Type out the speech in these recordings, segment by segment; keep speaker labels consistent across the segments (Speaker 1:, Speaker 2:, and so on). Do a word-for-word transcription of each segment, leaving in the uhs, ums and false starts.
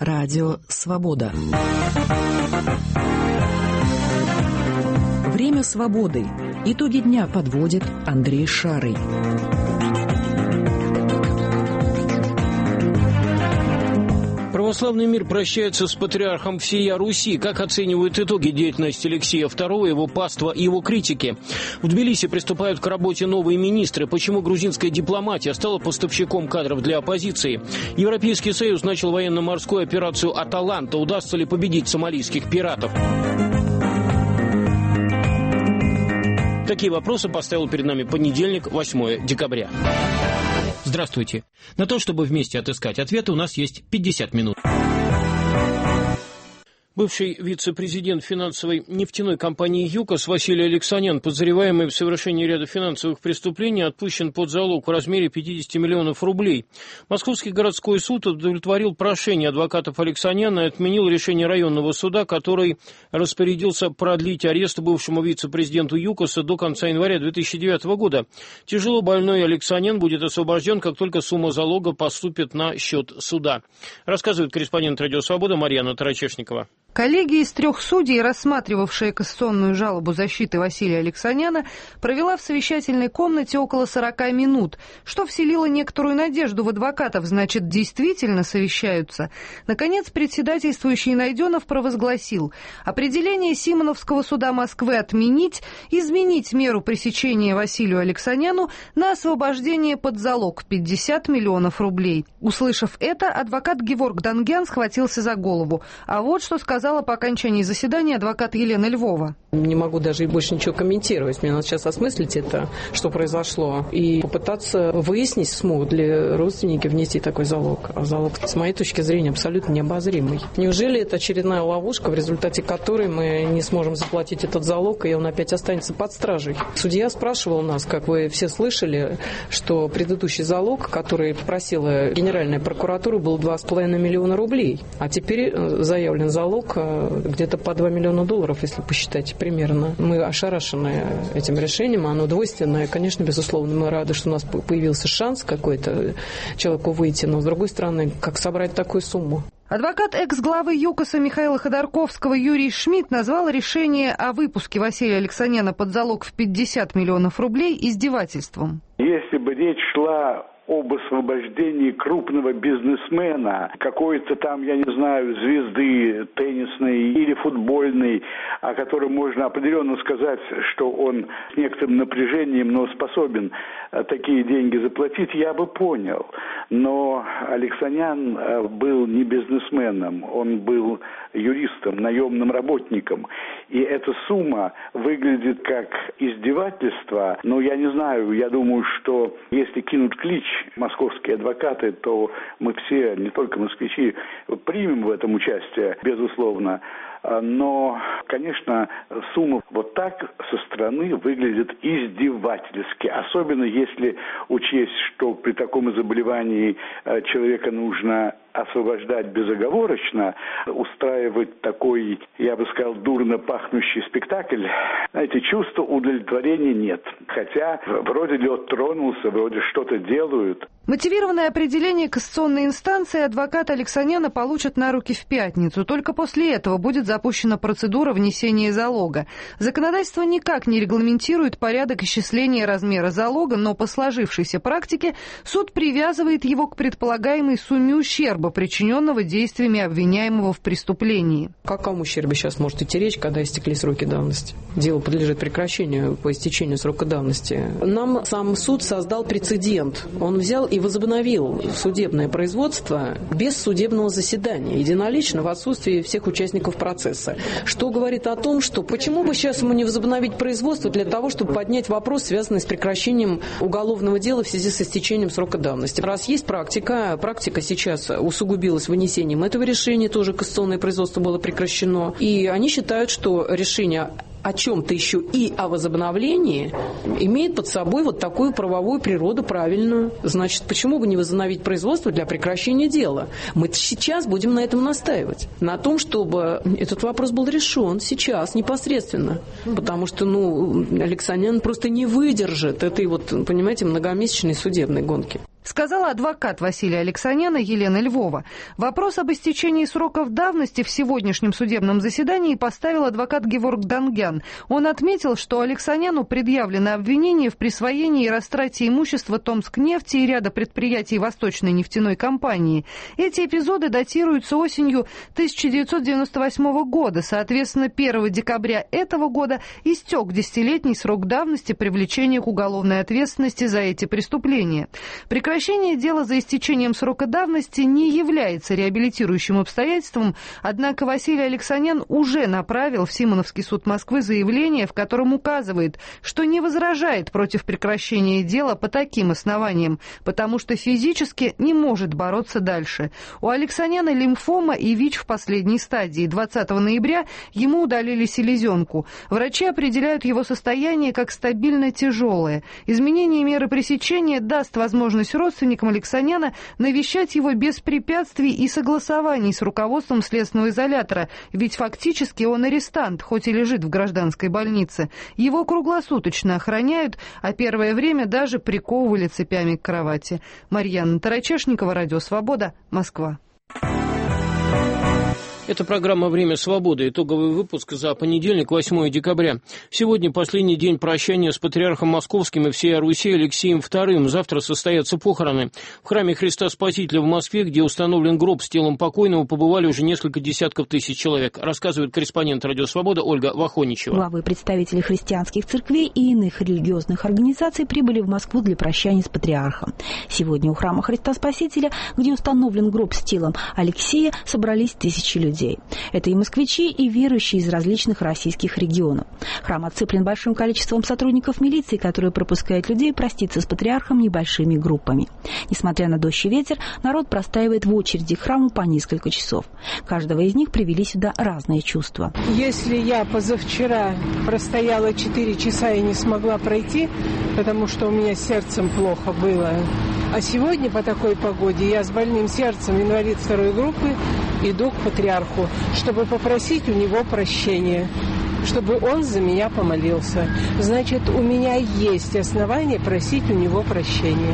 Speaker 1: Радио «Свобода». Время свободы. Итоги дня подводит Андрей Шарый.
Speaker 2: Православный мир прощается с патриархом всея Руси. Как оценивают итоги деятельности Алексея второго, его паства и его критики? В Тбилиси приступают к работе новые министры. Почему грузинская дипломатия стала поставщиком кадров для оппозиции? Европейский Союз начал военно-морскую операцию «Аталанта». Удастся ли победить сомалийских пиратов? Такие вопросы поставил перед нами понедельник, восьмое декабря. Здравствуйте. На то, чтобы вместе отыскать ответы, у нас есть пятьдесят минут. Бывший вице-президент финансовой нефтяной компании «ЮКОС» Василий Алексанян, подозреваемый в совершении ряда финансовых преступлений, отпущен под залог в размере пятьдесят миллионов рублей. Московский городской суд удовлетворил прошение адвокатов Алексаняна и отменил решение районного суда, который распорядился продлить арест бывшему вице-президенту «ЮКОСа» до конца января две тысячи девятого года. Тяжело больной Алексанян будет освобожден, как только сумма залога поступит на счет суда. Рассказывает корреспондент «Радио Свобода» Марьяна Тарачешникова.
Speaker 3: Коллегия из трех судей, рассматривавшая кассационную жалобу защиты Василия Алексаняна, провела в совещательной комнате около сорока минут, что вселило некоторую надежду в адвокатов, значит, действительно совещаются. Наконец, председательствующий Найденов провозгласил: определение Симоновского суда Москвы отменить, изменить меру пресечения Василию Алексаняну на освобождение под залог пятьдесят миллионов рублей. Услышав это, адвокат Геворг Дангян схватился за голову. А вот что сказал сказала по окончании заседания адвокат Елена Львова.
Speaker 4: Не могу даже больше ничего комментировать. Мне надо сейчас осмыслить это, что произошло, и попытаться выяснить, смогут ли родственники внести такой залог. А залог, с моей точки зрения, абсолютно необозримый. Неужели это очередная ловушка, в результате которой мы не сможем заплатить этот залог, и он опять останется под стражей? Судья спрашивал нас, как вы все слышали, что предыдущий залог, который просила Генеральная прокуратура, был два с половиной миллиона рублей, а теперь заявлен залог где-то по два миллиона долларов, если посчитать примерно. Мы ошарашены этим решением, оно двойственное. Конечно, безусловно, мы рады, что у нас появился шанс какой-то человеку выйти, но, с другой стороны, как собрать такую сумму?
Speaker 3: Адвокат экс-главы ЮКОСа Михаила Ходорковского Юрий Шмидт назвал решение о выпуске Василия Алексаняна под залог в пятьдесят миллионов рублей издевательством.
Speaker 5: Если бы речь шла об освобождении крупного бизнесмена, какой-то там, я не знаю, звезды теннисной или футбольной, о котором можно определенно сказать, что он с некоторым напряжением, но способен такие деньги заплатить, я бы понял. Но Алексанян был не бизнесменом, он был юристом, наемным работником. И эта сумма выглядит как издевательство. Но я не знаю, я думаю, что если кинут клич московские адвокаты, то мы все, не только москвичи, примем в этом участие, безусловно. Но, конечно, сумма вот так со стороны выглядит издевательски. Особенно если учесть, что при таком заболевании человека нужно освобождать безоговорочно, устраивать такой, я бы сказал, дурно пахнущий спектакль. Знаете, чувства удовлетворения нет. Хотя вроде лед тронулся, вроде что-то делают.
Speaker 3: Мотивированное определение кассационной инстанции адвокат Алексаняна получат на руки в пятницу. Только после этого будет запущена процедура внесения залога. Законодательство никак не регламентирует порядок исчисления размера залога, но по сложившейся практике суд привязывает его к предполагаемой сумме ущерба, причиненного действиями обвиняемого в преступлении.
Speaker 4: О каком ущербе сейчас может идти речь, когда истекли сроки давности? Дело подлежит прекращению по истечению срока давности. Нам сам суд создал прецедент. Он взял и возобновил судебное производство без судебного заседания, единолично, в отсутствии всех участников процесса. Что говорит о том, что почему бы сейчас ему не возобновить производство для того, чтобы поднять вопрос, связанный с прекращением уголовного дела в связи с истечением срока давности. Раз есть практика, практика сейчас усугубилась вынесением этого решения, тоже кассационное производство было прекращено, и они считают, что решение о чем-то еще и о возобновлении имеет под собой вот такую правовую природу правильную. Значит, почему бы не возобновить производство для прекращения дела? Мы сейчас будем на этом настаивать. На том, чтобы этот вопрос был решен сейчас, непосредственно. Потому что, ну, Алексанян просто не выдержит этой вот, понимаете, многомесячной судебной гонки.
Speaker 3: Сказала адвокат Василия Алексаняна Елена Львова. Вопрос об истечении сроков давности в сегодняшнем судебном заседании поставил адвокат Геворг Дангян. Он отметил, что Алексаняну предъявлено обвинение в присвоении и растрате имущества Томскнефти и ряда предприятий Восточной нефтяной компании. Эти эпизоды датируются осенью тысяча девятьсот девяносто восьмого года. Соответственно, первого декабря этого года истек десятилетний срок давности привлечения к уголовной ответственности за эти преступления. Прекращение дела за истечением срока давности не является реабилитирующим обстоятельством, однако Василий Алексанян уже направил в Симоновский суд Москвы заявление, в котором указывает, что не возражает против прекращения дела по таким основаниям, потому что физически не может бороться дальше. У Алексаняна лимфома и ВИЧ в последней стадии. двадцатого ноября ему удалили селезенку. Врачи определяют его состояние как стабильно тяжелое. Изменение меры пресечения даст возможность родственникам Алексаняна навещать его без препятствий и согласований с руководством следственного изолятора, ведь фактически он арестант, хоть и лежит в гражданской больнице. Его круглосуточно охраняют, а первое время даже приковывали цепями к кровати. Марьяна Тарачешникова, Радио Свобода, Москва.
Speaker 2: Это программа «Время свободы». Итоговый выпуск за понедельник, восьмое декабря. Сегодня последний день прощания с патриархом Московским и всей Руси Алексеем вторым. Завтра состоятся похороны. В храме Христа Спасителя в Москве, где установлен гроб с телом покойного, побывали уже несколько десятков тысяч человек. Рассказывает корреспондент «Радио Свобода» Ольга Вахоничева.
Speaker 6: Главы представители христианских церквей и иных религиозных организаций прибыли в Москву для прощания с патриархом. Сегодня у храма Христа Спасителя, где установлен гроб с телом Алексея, собрались тысячи людей. Это и москвичи, и верующие из различных российских регионов. Храм отцеплен большим количеством сотрудников милиции, которые пропускают людей проститься с патриархом небольшими группами. Несмотря на дождь и ветер, народ простаивает в очереди к храму по несколько часов. Каждого из них привели сюда разные чувства.
Speaker 7: Если я позавчера простояла четыре часа и не смогла пройти, потому что у меня с сердцем плохо было, а сегодня по такой погоде я с больным сердцем, инвалид второй группы, иду к патриарху, чтобы попросить у него прощения, чтобы он за меня помолился. Значит, у меня есть основания просить у него прощения.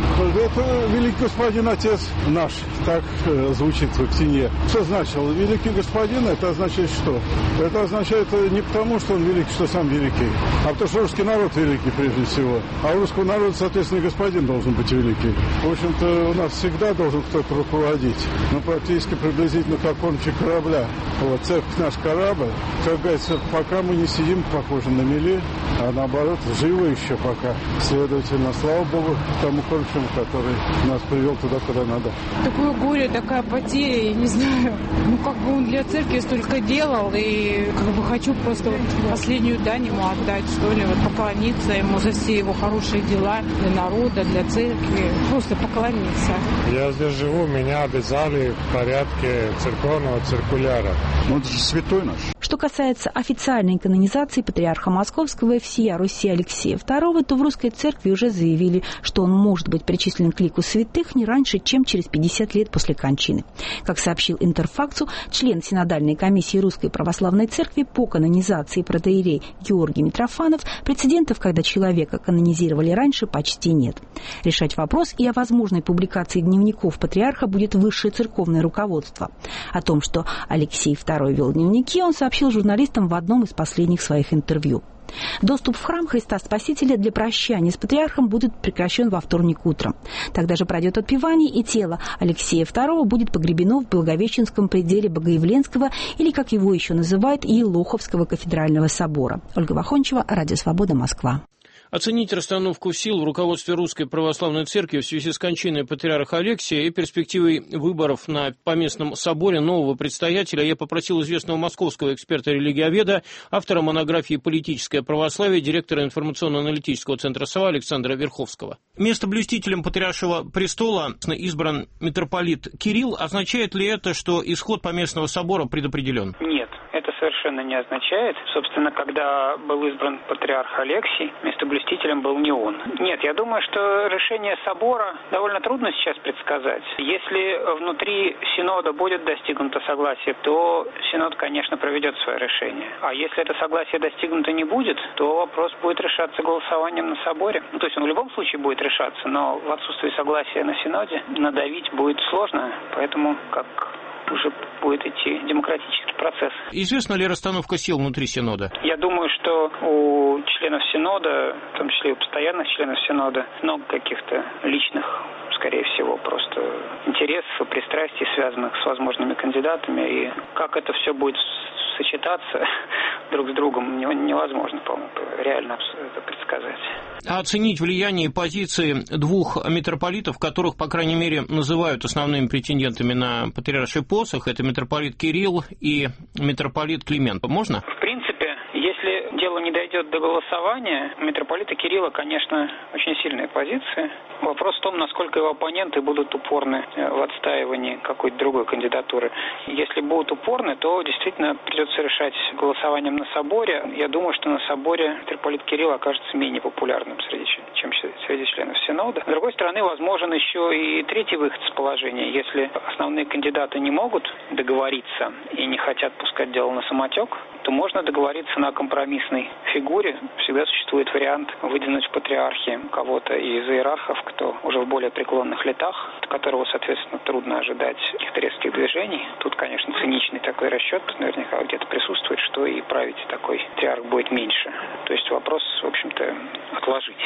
Speaker 8: Это великий господин Отец наш, так э, звучит в Актине. Что значило? Великий господин, это означает что? Это означает не потому, что он великий, что сам великий, а потому что русский народ великий прежде всего. А у русского народа, соответственно, господин должен быть великий. В общем-то, у нас всегда должен кто-то руководить. Ну, практически приблизительно как кормчик корабля. Вот, церковь наш корабль. Как говорится, пока мы не сидим, похоже на мели, а наоборот, живы еще пока. Следовательно, слава Богу, тому кормчему, который нас привел туда, куда надо.
Speaker 9: Такое горе, такая потеря, я не знаю. Ну, как бы он для церкви столько делал, и как бы хочу просто вот последнюю дань ему отдать, что ли, вот поклониться ему за все его хорошие дела для народа, для церкви, просто поклониться.
Speaker 10: Я здесь живу, меня обязали в порядке церковного циркуляра.
Speaker 8: Он же святой наш.
Speaker 6: Что касается официальной канонизации патриарха Московского и всея Руси Алексея второго, то в русской церкви уже заявили, что он может быть причислен к лику святых не раньше, чем через пятьдесят лет после кончины. Как сообщил Интерфаксу, член Синодальной комиссии Русской Православной Церкви по канонизации протоиерей Георгий Митрофанов, прецедентов, когда человека канонизировали раньше, почти нет. Решать вопрос и о возможной публикации дневников патриарха будет высшее церковное руководство. О том, что Алексей второй вел дневники, он сообщил журналистам в одном из последних своих интервью. Доступ в храм Христа Спасителя для прощания с патриархом будет прекращен во вторник утром. Тогда же пройдет отпевание, и тело Алексея второго будет погребено в Благовещенском пределе Богоявленского, или, как его еще называют, Елоховского кафедрального собора. Ольга Вахончева, Радио Свобода, Москва.
Speaker 2: Оценить расстановку сил в руководстве Русской Православной Церкви в связи с кончиной патриарха Алексия и перспективой выборов на поместном соборе нового предстоятеля я попросил известного московского эксперта-религиоведа, автора монографии «Политическое православие», директора информационно-аналитического центра СОА Александра Верховского. Местоблюстителем патриаршего престола избран митрополит Кирилл. Означает ли это, что исход поместного собора предопределен?
Speaker 11: Нет. Это совершенно не означает. Собственно, когда был избран патриарх Алексий, местоблюстителем был не он. Нет, я думаю, что решение собора довольно трудно сейчас предсказать. Если внутри синода будет достигнуто согласие, то синод, конечно, проведет свое решение. А если это согласие достигнуто не будет, то вопрос будет решаться голосованием на соборе. Ну, то есть он в любом случае будет решаться, но в отсутствии согласия на синоде надавить будет сложно, поэтому как уже будет идти демократический процесс.
Speaker 2: Известна ли расстановка сил внутри Синода?
Speaker 11: Я думаю, что у членов Синода, в том числе и у постоянных членов Синода, много каких-то личных, скорее всего, просто интересов, пристрастий, связанных с возможными кандидатами. И как это все будет сочетаться друг с другом, невозможно, по-моему, реально это предсказать.
Speaker 2: А оценить влияние и позиции двух митрополитов, которых, по крайней мере, называют основными претендентами на патриарший посох, это митрополит Кирилл и митрополит Климент, можно?
Speaker 11: В принципе, если дело не дойдет до голосования, у митрополита Кирилла, конечно, очень сильная позиция. Вопрос в том, насколько его оппоненты будут упорны в отстаивании какой-то другой кандидатуры. Если будут упорны, то действительно придется решать голосованием на соборе. Я думаю, что на соборе митрополит Кирилл окажется менее популярным среди, чем среди членов Синода. С другой стороны, возможен еще и третий выход из положения. Если основные кандидаты не могут договориться и не хотят пускать дело на самотек, то можно договориться на компромиссной фигуре. Всегда существует вариант выдвинуть в патриархи кого-то из иерархов, кто уже в более преклонных летах, от которого, соответственно, трудно ожидать каких-то резких движений. Тут, конечно, циничный такой расчет наверняка где-то присутствует, что и править такой патриарх будет меньше. То есть вопрос, в общем-то, отложить.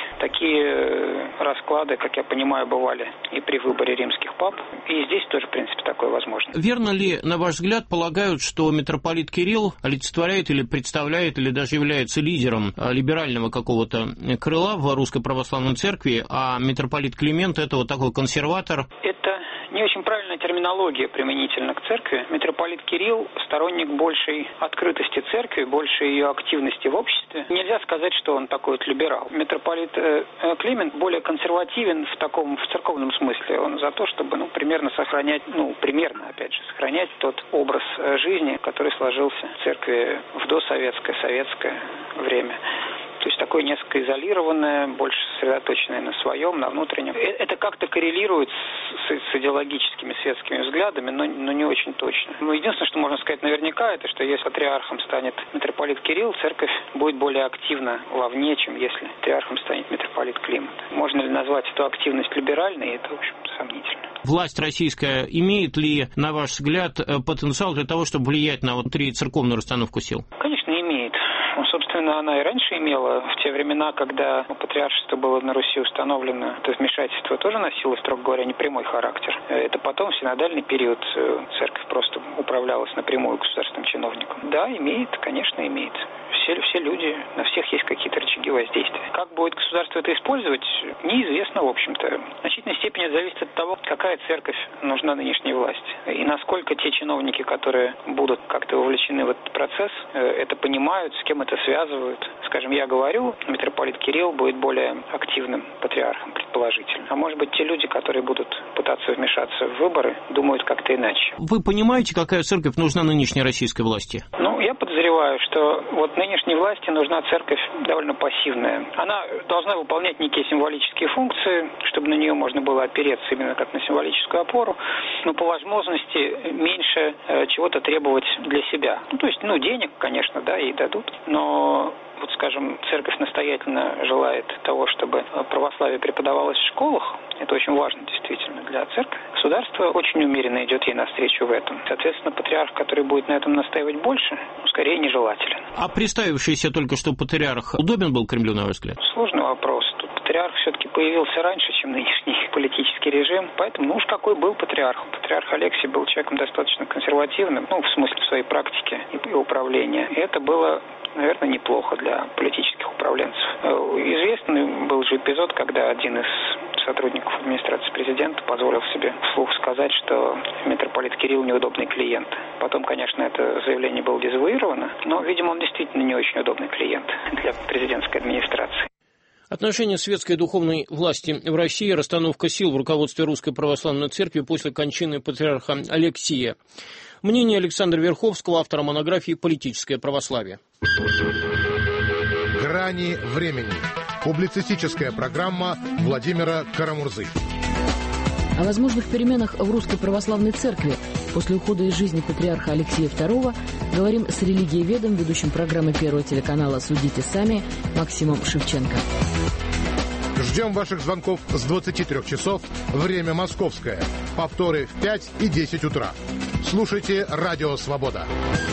Speaker 11: Такие расклады, как я понимаю, бывали и при выборе римских пап, и здесь тоже, в принципе, такое возможно.
Speaker 2: Верно ли, на ваш взгляд, полагают, что митрополит Кирилл олицетворяет или представляет, или даже является лидером либерального какого-то крыла в Русской Православной Церкви, а митрополит Климент – это вот такой консерватор?
Speaker 11: Это не очень правильная терминология применительно к церкви. Митрополит Кирилл – сторонник большей открытости церкви, большей ее активности в обществе. Нельзя сказать, что он такой вот либерал. Митрополит э, Климент более консервативен в таком, в церковном смысле. Он за то, чтобы, ну, примерно сохранять, ну, примерно, опять же, сохранять тот образ жизни, который сложился в церкви в досоветское, советское время. То есть такое несколько изолированное, больше сосредоточенное на своем, на внутреннем. Это как-то коррелирует с, с идеологическими светскими взглядами, но, но не очень точно. Ну, единственное, что можно сказать наверняка, это что если патриархом станет митрополит Кирилл, церковь будет более активна вовне, чем если патриархом станет митрополит Климент. Можно ли назвать эту активность либеральной? Это, в общем-то, сомнительно.
Speaker 2: Власть российская имеет ли, на ваш взгляд, потенциал для того, чтобы влиять на внутрицерковную расстановку сил?
Speaker 11: Конечно, имеет. Ну, собственно, она и раньше имела. В те времена, когда патриаршество было на Руси установлено, то вмешательство тоже носило, строго говоря, непрямой характер. Это потом, в синодальный период, церковь просто управлялась напрямую государственным чиновником. Да, имеет, конечно, имеет. Все, все люди, на всех есть какие-то рычаги воздействия. Как будет государство это использовать, неизвестно, в общем-то. В значительной степени зависит от того, какая церковь нужна нынешней власти. И насколько те чиновники, которые будут как-то вовлечены в этот процесс, это понимают, с кем это связывают. Скажем, я говорю, митрополит Кирилл будет более активным патриархом, предположительно. А может быть, те люди, которые будут пытаться вмешаться в выборы, думают как-то иначе.
Speaker 2: Вы понимаете, какая церковь нужна нынешней российской власти?
Speaker 11: Ну, я подозреваю, что вот нынешней власти нужна церковь довольно пассивная. Она должна выполнять некие символические функции, чтобы на нее можно было опереться именно как на символическую опору, но по возможности меньше э, чего-то требовать для себя. Ну, то есть, ну, денег, конечно, да, ей дадут, но... Вот, скажем, церковь настоятельно желает того, чтобы православие преподавалось в школах. Это очень важно, действительно, для церкви. Государство очень умеренно идет ей навстречу в этом. Соответственно, патриарх, который будет на этом настаивать больше, скорее нежелателен.
Speaker 2: А представившийся только что патриарх удобен был Кремлю, на ваш взгляд?
Speaker 11: Сложный вопрос. Тут патриарх все-таки появился раньше, чем нынешний политический режим. Поэтому, ну уж какой был патриарх. Патриарх Алексий был человеком достаточно консервативным, ну, в смысле своей практики и управления. И это было, наверное, неплохо для политических управленцев. Известный был же эпизод, когда один из сотрудников администрации президента позволил себе вслух сказать, что митрополит Кирилл неудобный клиент. Потом, конечно, это заявление было дезавуировано, но, видимо, он действительно не очень удобный клиент для президентской администрации.
Speaker 2: Отношение светской и духовной власти в России, расстановка сил в руководстве Русской Православной Церкви после кончины патриарха Алексия. Мнение Александра Верховского, автора монографии «Политическое православие».
Speaker 12: «Грани времени». Публицистическая программа Владимира Карамурзы.
Speaker 1: О возможных переменах в Русской Православной Церкви после ухода из жизни патриарха Алексея второго говорим с религиоведом, ведущим программы Первого телеканала «Судите сами» Максимом Шевченко.
Speaker 12: Ждем ваших звонков с двадцати трёх часов, время московское. Повторы в пять и десять утра. Слушайте «Радио Свобода».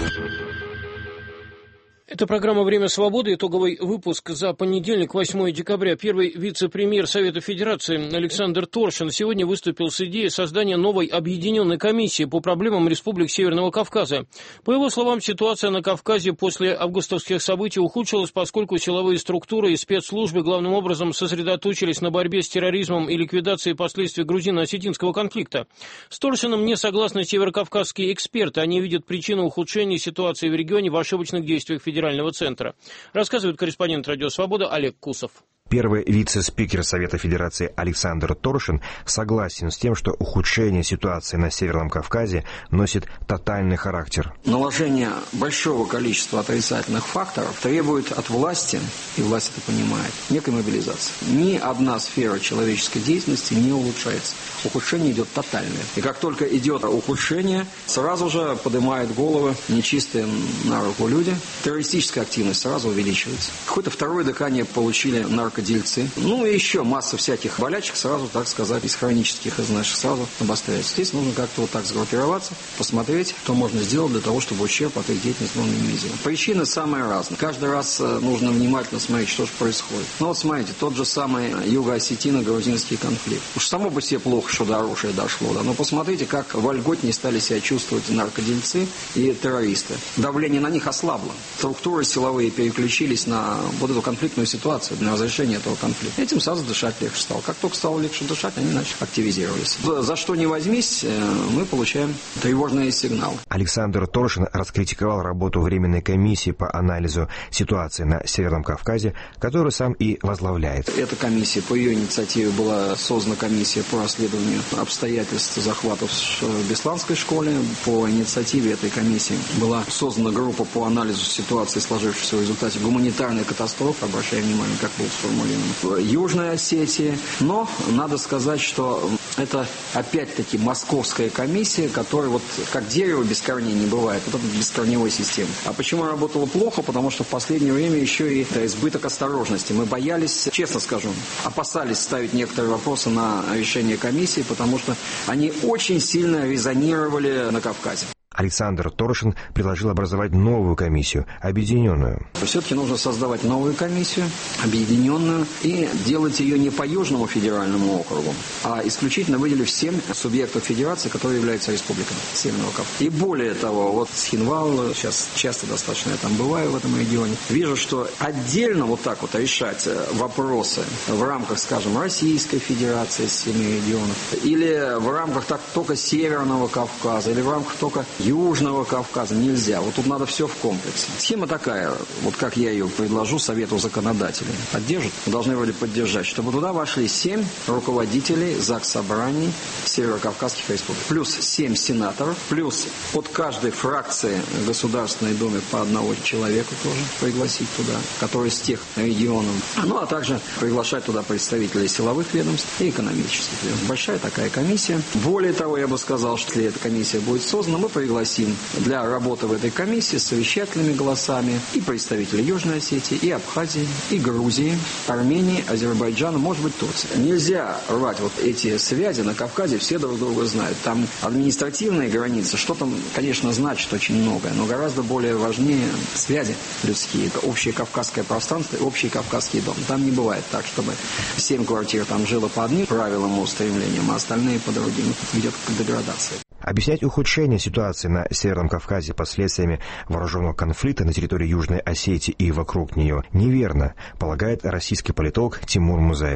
Speaker 2: Это программа «Время свободы», итоговый выпуск за понедельник, восьмое декабря. Первый вице-премьер Совета Федерации Александр Торшин сегодня выступил с идеей создания новой объединенной комиссии по проблемам республик Северного Кавказа. По его словам, ситуация на Кавказе после августовских событий ухудшилась, поскольку силовые структуры и спецслужбы главным образом сосредоточились на борьбе с терроризмом и ликвидации последствий грузино-осетинского конфликта. С Торшиным не согласны северокавказские эксперты. Они видят причину ухудшения ситуации в регионе в ошибочных действиях Федерации. Федерального центра. Рассказывает корреспондент «Радио Свобода» Олег Кусов.
Speaker 13: Первый вице-спикер Совета Федерации Александр Торшин согласен с тем, что ухудшение ситуации на Северном Кавказе носит тотальный характер.
Speaker 14: Наложение большого количества отрицательных факторов требует от власти, и власть это понимает, некой мобилизации. Ни одна сфера человеческой деятельности не улучшается. Ухудшение идет тотальное. И как только идет ухудшение, сразу же поднимают головы нечистые на руку люди. Террористическая активность сразу увеличивается. Какое-то второе дыхание получили наркотики. Дельцы. Ну и еще масса всяких болячек сразу, так сказать, из хронических, из наших, сразу обостряется. Здесь нужно как-то вот так сгруппироваться, посмотреть, что можно сделать для того, чтобы ущерб от их деятельности был минимизирован. Причины самые разные. Каждый раз нужно внимательно смотреть, что же происходит. Ну вот смотрите, тот же самый юго-осетино-грузинский конфликт. Уж само по себе плохо, что до оружия дошло, да, но посмотрите, как вольготнее стали себя чувствовать наркодельцы и террористы. Давление на них ослабло. Структуры силовые переключились на вот эту конфликтную ситуацию для разрешения этого конфликта. Этим сразу дышать легче стало. Как только стало легче дышать, они начали активизировались. За что не возьмись, мы получаем тревожные сигналы.
Speaker 13: Александр Торшин раскритиковал работу Временной комиссии по анализу ситуации на Северном Кавказе, которую сам и возглавляет.
Speaker 14: Эта комиссия, по ее инициативе была создана комиссия по расследованию обстоятельств захватов в Бесланской школе. По инициативе этой комиссии была создана группа по анализу ситуации, сложившейся в результате гуманитарной катастрофы. Обращаем внимание, как был сформулирован в Южной Осетии. Но надо сказать, что это опять-таки московская комиссия, которая вот как дерево без корней не бывает. Вот это бескорневой система. А почему работала плохо? Потому что в последнее время еще и избыток осторожности. Мы боялись, честно скажу, опасались ставить некоторые вопросы на решение комиссии, потому что они очень сильно резонировали на Кавказе.
Speaker 13: Александр Торшин предложил образовать новую комиссию, объединенную.
Speaker 14: Все-таки нужно создавать новую комиссию, объединенную, и делать ее не по Южному федеральному округу, а исключительно выделив семь субъектов федерации, которые являются республиками Северного Кавказа. И более того, вот с Хинвалла, сейчас часто достаточно я там бываю в этом регионе, вижу, что отдельно вот так вот решать вопросы в рамках, скажем, Российской Федерации с семи регионов, или в рамках так, только Северного Кавказа, или в рамках только Южного Кавказа нельзя. Вот тут надо все в комплексе. Схема такая, вот как я ее предложу Совету законодателей. Поддержат? Мы должны вроде поддержать, чтобы туда вошли семь руководителей заксобраний северокавказских республик. Плюс семь сенаторов, плюс от каждой фракции в Государственной Думе по одного человека тоже пригласить туда, который из тех регионов. Ну, а также приглашать туда представителей силовых ведомств и экономических ведомств. Большая такая комиссия. Более того, я бы сказал, что если эта комиссия будет создана, мы пригласим для работы в этой комиссии с совещательными голосами и представителей Южной Осетии, и Абхазии, и Грузии, Армении, Азербайджана, может быть, Турции. Нельзя рвать вот эти связи на Кавказе, все друг друга знают. Там административные границы, что там, конечно, значит очень многое, но гораздо более важнее связи людские. Это общее кавказское пространство и общий кавказский дом. Там не бывает так, чтобы семь квартир там жило по одним правилам и устремлениям, а остальные по другим. Ведет к деградации.
Speaker 13: Объяснять ухудшение ситуации на Северном Кавказе последствиями вооруженного конфликта на территории Южной Осетии и вокруг нее неверно, полагает российский политолог Тимур Музаев.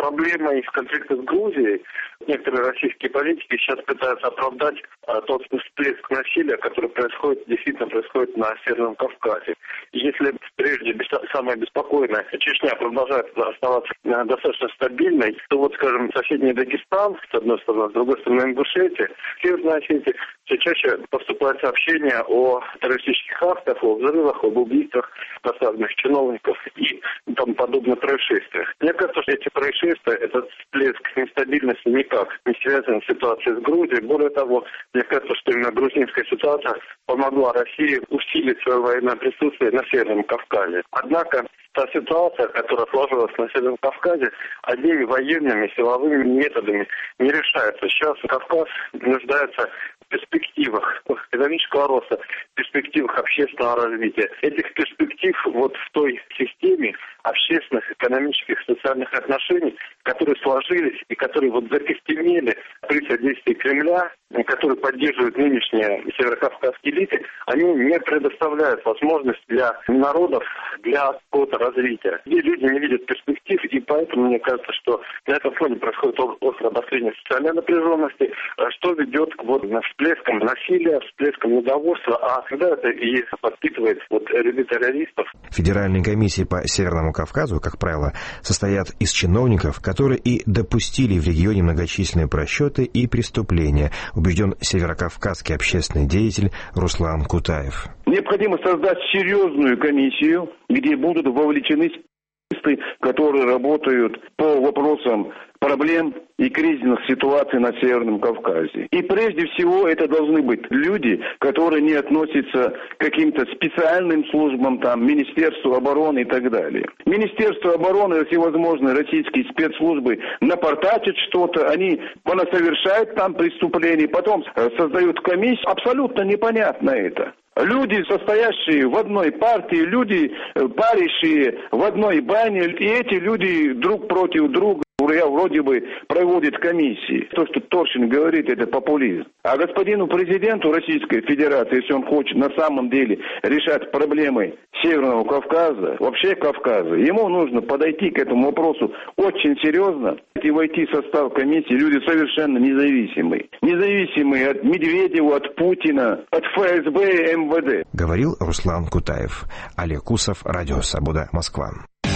Speaker 15: проблемой конфликта с Грузией некоторые российские политики сейчас пытаются оправдать а, тот всплеск насилия, который происходит, действительно происходит на Северном Кавказе. И если прежде самая беспокойная Чечня продолжает оставаться а, достаточно стабильной, то вот, скажем, соседний Дагестан, с одной стороны, с другой стороны Ингушетия, Северная Осетия, все чаще поступают сообщения о террористических актах, о взрывах, об убийствах поставленных чиновников и тому подобных происшествиях. Мне кажется, что эти происшествия, этот всплеск нестабильности никак не связан с ситуацией с Грузией. Более того, мне кажется, что именно грузинская ситуация помогла России усилить свое военное присутствие на Северном Кавказе. Однако та ситуация, которая сложилась на Северном Кавказе, одними военными силовыми методами не решается. Сейчас Кавказ нуждается в перспективах экономического роста, в перспективах общественного развития. Этих перспектив вот в той системе общественных, экономических, социальных отношений, которые сложились и которые вот закостенели при содействии Кремля, которые поддерживают нынешние северокавказские элиты, они не предоставляют возможность для народов для какого-то развития. И люди не видят перспектив, и поэтому мне кажется, что на этом фоне происходит острое обострение социальной напряженности, что ведет к вот всплескам насилия, всплескам недовольства, а когда это и подпитывает вот ряды террористов.
Speaker 13: Федеральные комиссии по Северному Кавказу, как правило, состоят из чиновников, которые и допустили в регионе многочисленные просчеты и преступления, убежден северокавказский общественный деятель Руслан Кутаев.
Speaker 16: Необходимо создать серьезную комиссию, где будут вовлечены специалисты, которые работают по вопросам проблем и кризисных ситуаций на Северном Кавказе. И прежде всего это должны быть люди, которые не относятся к каким-то специальным службам, там, Министерству обороны и так далее. Министерство обороны, всевозможные российские спецслужбы напортачат что-то, они понасовершают там преступления, потом создают комиссию. Абсолютно непонятно это. Люди, состоящие в одной партии, люди, парящие в одной бане, и эти люди друг против друга вроде бы проводят комиссии. То, что Торшин говорит, это популизм. А господину президенту Российской Федерации, если он хочет на самом деле решать проблемы Северного Кавказа, вообще Кавказа, ему нужно подойти к этому вопросу очень серьезно и войти в состав комиссии люди совершенно независимые. Независимые от Медведева, от Путина, от ФСБ и эм вэ дэ.
Speaker 13: Говорил Руслан Кутаев. Олег Кусов, Радио Свобода, Москва.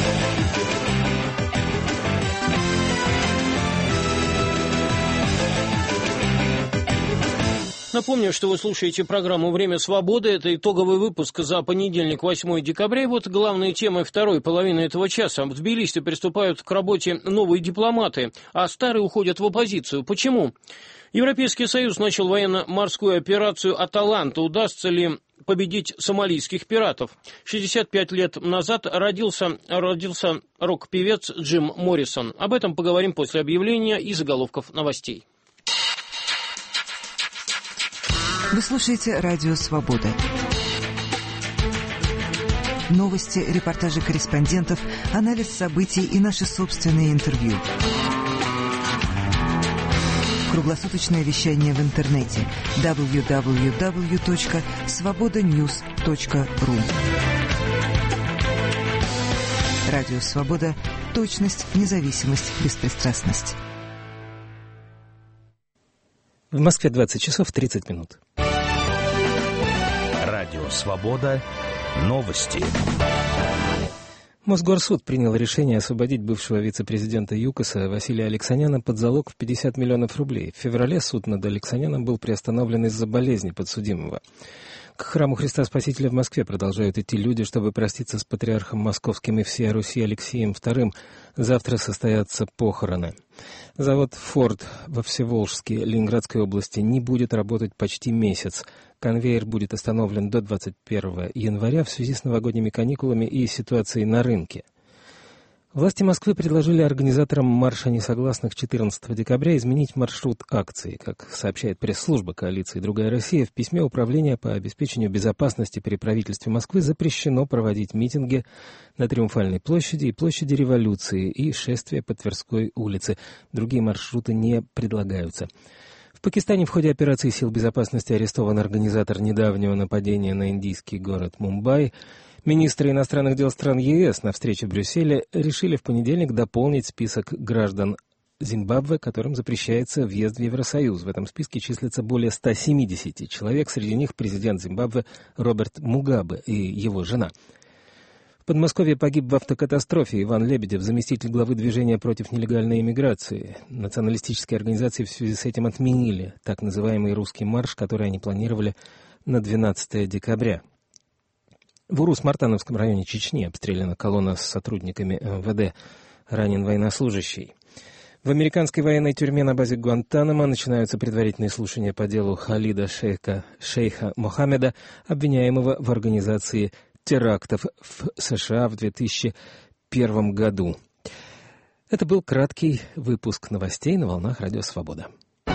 Speaker 2: Напомню, что вы слушаете программу «Время свободы». Это итоговый выпуск за понедельник, восьмое декабря. И вот главные темы второй половины этого часа. В Тбилиси приступают к работе новые дипломаты, а старые уходят в оппозицию. Почему? Европейский Союз начал военно-морскую операцию «Аталанта». Удастся ли победить сомалийских пиратов? шестьдесят пять лет назад родился, родился рок-певец Джим Моррисон. Об этом поговорим после объявления и заголовков новостей.
Speaker 17: Вы слушаете «Радио Свобода». Новости, репортажи корреспондентов, анализ событий и наши собственные интервью. Круглосуточное вещание в интернете дабл ю дабл ю дабл ю точка свобода ньюс точка ру. Радио Свобода. Точность, независимость, беспристрастность.
Speaker 18: В Москве двадцать часов тридцать минут.
Speaker 19: Радио «Свобода». Новости.
Speaker 18: Мосгорсуд принял решение освободить бывшего вице-президента ЮКОСа Василия Алексаняна под залог в пятьдесят миллионов рублей. В феврале суд над Алексаняном был приостановлен из-за болезни подсудимого. К храму Христа Спасителя в Москве продолжают идти люди, чтобы проститься с патриархом московским и всея Руси Алексеем вторым. Завтра состоятся похороны. Завод «Форд» во Всеволжске Ленинградской области не будет работать почти месяц. Конвейер будет остановлен до двадцать первого января в связи с новогодними каникулами и ситуацией на рынке. Власти Москвы предложили организаторам марша несогласных четырнадцатого декабря изменить маршрут акции. Как сообщает пресс-служба коалиции «Другая Россия», в письме Управления по обеспечению безопасности при правительстве Москвы запрещено проводить митинги на Триумфальной площади и площади Революции и шествия по Тверской улице. Другие маршруты не предлагаются. В Пакистане в ходе операции сил безопасности арестован организатор недавнего нападения на индийский город Мумбаи. Министры иностранных дел стран ЕС на встрече в Брюсселе решили в понедельник дополнить список граждан Зимбабве, которым запрещается въезд в Евросоюз. В этом списке числится более ста семидесяти человек, среди них президент Зимбабве Роберт Мугабе и его жена. В Подмосковье погиб в автокатастрофе Иван Лебедев, заместитель главы движения против нелегальной иммиграции. Националистические организации в связи с этим отменили так называемый русский марш, который они планировали на двенадцатое декабря. В Урус-Мартановском районе Чечни обстреляна колонна с сотрудниками эм вэ дэ. Ранен военнослужащий. В американской военной тюрьме на базе Гуантанамо начинаются предварительные слушания по делу Халида Шейха, Шейха Мохаммеда, обвиняемого в организации терактов в США в две тысячи первом году. Это был краткий выпуск новостей на волнах Радио Свобода.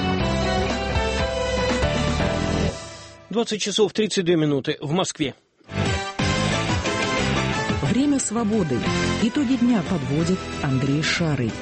Speaker 2: двадцать часов тридцать две минуты в Москве.
Speaker 17: Время свободы. Итоги дня подводит Андрей Шарый.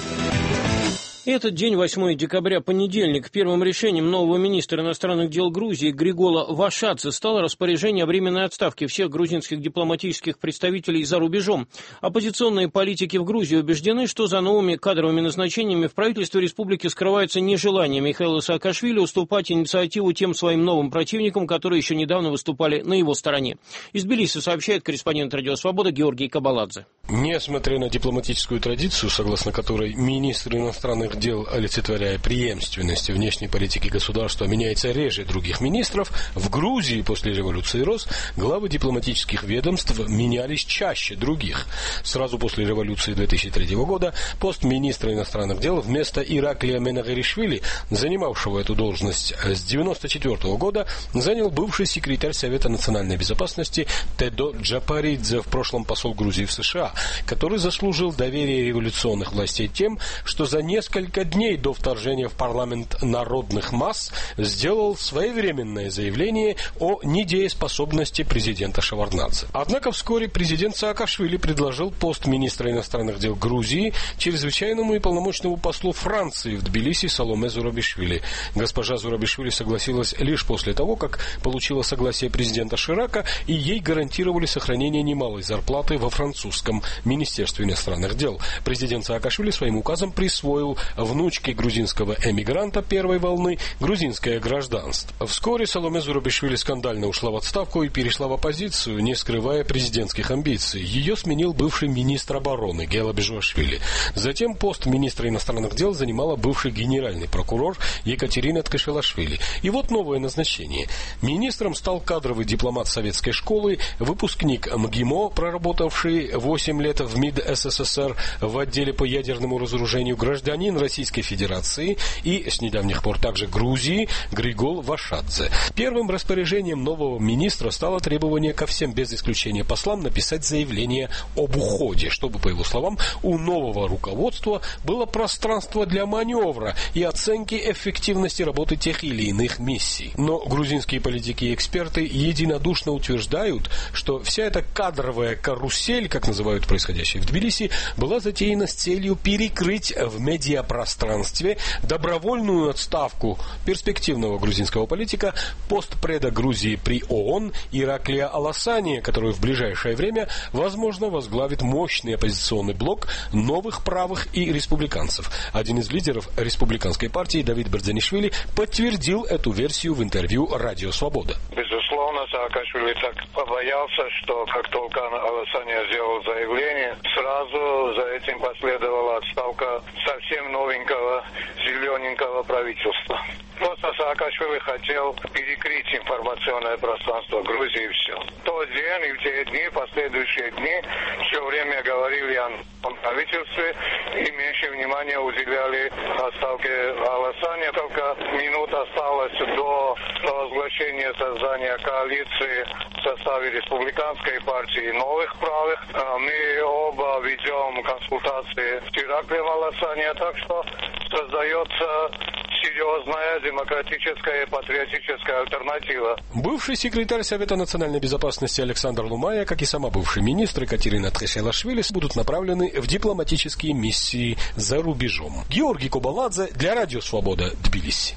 Speaker 2: Этот день, восьмое декабря, понедельник, первым решением нового министра иностранных дел Грузии Григола Вашадзе стало распоряжение о временной отставке всех грузинских дипломатических представителей за рубежом. Оппозиционные политики в Грузии убеждены, что за новыми кадровыми назначениями в правительстве республики скрывается нежелание Михаила Саакашвили уступать инициативу тем своим новым противникам, которые еще недавно выступали на его стороне. Из Тбилиси сообщает корреспондент Радио Свобода Георгий Кабаладзе.
Speaker 20: Несмотря на дипломатическую традицию, согласно которой министр иностранных дел, олицетворяя преемственность внешней политики государства, меняется реже других министров, в Грузии после революции РОС главы дипломатических ведомств менялись чаще других. Сразу после революции две тысячи третьего года пост министра иностранных дел вместо Ираклия Менагеришвили, занимавшего эту должность с девяносто четвёртого года, занял бывший секретарь Совета национальной безопасности Тедо Джапаридзе, в прошлом посол Грузии в США, который заслужил доверие революционных властей тем, что за несколько дней до вторжения в парламент народных масс сделал своевременное заявление о недееспособности президента Шеварднадзе. Однако вскоре президент Саакашвили предложил пост министра иностранных дел Грузии чрезвычайному и полномочному послу Франции в Тбилиси Саломе Зурабишвили. Госпожа Зурабишвили согласилась лишь после того, как получила согласие президента Ширака, и ей гарантировали сохранение немалой зарплаты во французском министерстве иностранных дел. Президент Саакашвили своим указом присвоил внучке грузинского эмигранта первой волны грузинское гражданство. Вскоре Саломе Зурабишвили скандально ушла в отставку и перешла в оппозицию, не скрывая президентских амбиций. Ее сменил бывший министр обороны Гела Бежуашвили. Затем пост министра иностранных дел занимала бывший генеральный прокурор Екатерина Ткашилашвили. И вот новое назначение. Министром стал кадровый дипломат советской школы, выпускник МГИМО, проработавший восемь лет в МИД СССР в отделе по ядерному разоружению, гражданин Российской Федерации и с недавних пор также Грузии Григол Вашадзе. Первым распоряжением нового министра стало требование ко всем без исключения послам написать заявление об уходе, чтобы, по его словам, у нового руководства было пространство для маневра и оценки эффективности работы тех или иных миссий. Но грузинские политики и эксперты единодушно утверждают, что вся эта кадровая карусель, как называют происходящее в Тбилиси, была затеяна с целью перекрыть в медиапространстве добровольную отставку перспективного грузинского политика, постпреда Грузии при ООН Ираклия Аласания, который в ближайшее время, возможно, возглавит мощный оппозиционный блок новых правых и республиканцев. Один из лидеров республиканской партии Давид Бердзанишвили подтвердил эту версию в интервью «Радио Свобода».
Speaker 21: Безусловно, Саакашвили так побоялся, что как только Аласания сделал заявление, сразу за этим последовала отставка совсем новенького зелененького правительства. Просто Саакашвили хотел перекрыть информационное пространство Грузии и все. В тот день и в те дни, последующие дни, все время говорили о новом правительстве и меньше внимания уделяли отставке Аласания. Только минута осталась до возглашения создания коалиции в составе республиканской партии и новых правых. Мы оба ведем консультации с Ираклием Аласания, так что создается серьезная демократическая и патриотическая альтернатива.
Speaker 20: Бывший секретарь Совета национальной безопасности Александр Лумая, как и сама бывший министр Екатерина Ткашилашвили, будут направлены в дипломатические миссии за рубежом. Георгий Кабаладзе для Радио Свобода, Тбилиси.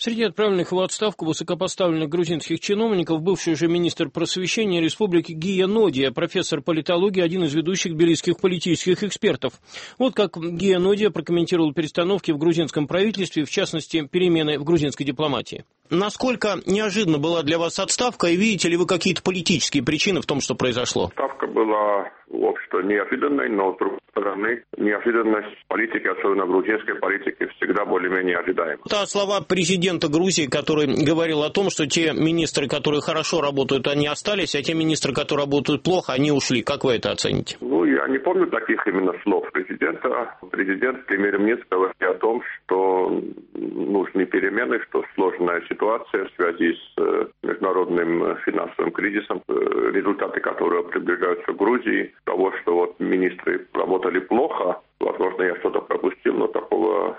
Speaker 2: Среди отправленных в отставку высокопоставленных грузинских чиновников бывший же министр просвещения республики Гия Нодия, профессор политологии, один из ведущих тбилисских политических экспертов. Вот как Гия Нодия прокомментировал перестановки в грузинском правительстве, в частности, перемены в грузинской дипломатии. Насколько неожиданно была для вас отставка, и видите ли вы какие-то политические причины в том, что произошло?
Speaker 5: Отставка была, в общем-то, неожиданной, но, с другой стороны, неожиданность политики, особенно грузинской политики, всегда более-менее ожидаема.
Speaker 2: Это слова президента Грузии, который говорил о том, что те министры, которые хорошо работают, они остались, а те министры, которые работают плохо, они ушли. Как вы это оцените?
Speaker 5: Ну, я не помню таких именно слов президента. Президент, премьер-министр, говорит о том, что нужны перемены, что сложная ситуация в связи с международным финансовым кризисом, результаты которого приближаются в Грузии, того, что вот министры работали плохо, возможно, я что-то пропустил, но такого...